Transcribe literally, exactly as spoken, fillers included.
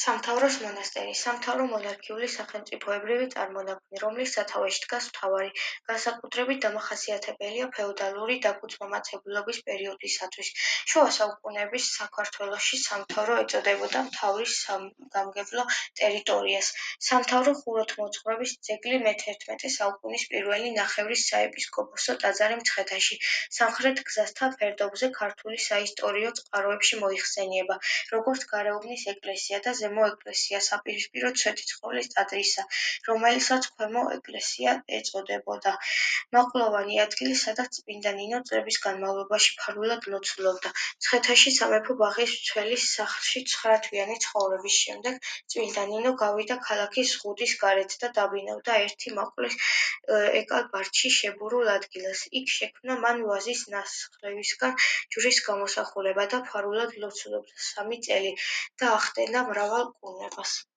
სამთავროს მონასტერი სამთავრო მონარქიული სახელმწიფოებრივი წარმონაქმნი, რომლის სათავეში დგას მთავარი, განსაკუთრებით დამახასიათებელია ფეოდალური დაქუცმამაცებლობის პერიოდისათვის. შუა საუკუნეების საქართველოში სამთავრო ეწოდებოდა მთავრის სამგამგებლო ტერიტორიას. სამთავრო ხუროთმოძღვრების ძეგლი მეთერთმეტე საუკუნის პირველი ნახევრის საეპისკოპოსო ტაძარი მცხეთაში, სამხრეთ გზასთან ფერდობზე ქართული საისტორიო წყაროებში მოიხსენიება, როგორც გარეუბნის ეკლესია და ზემო ეკლესია საპირისპიროდ სვეტიცხოვლის ტაძრისა, რომელსაც ქვემო ეკლესია ეწოდებოდა. მაყლოვანი ადგილი, სადაც წმინდა ნინო წლების განმავლობაში ფარულად ლოცულობდა. მცხეთაში სამეფო ბაღის მცველის სახლში ცხრა თვიანი ცხოვრების შემდეგ წმინდა ნინო გავიდა ქალაქის ზღუდის გარეთ და დაბინავდა ერთი მაყვლის ეკალბარჯში შებურულ ადგილას. იქ შექმნა მან ვაზის ნასხლებისგან ჯვრის გამოსახულება და ფარულად ლოცულობდა სამი წელი და ახდენდა მრავალ კუნებას.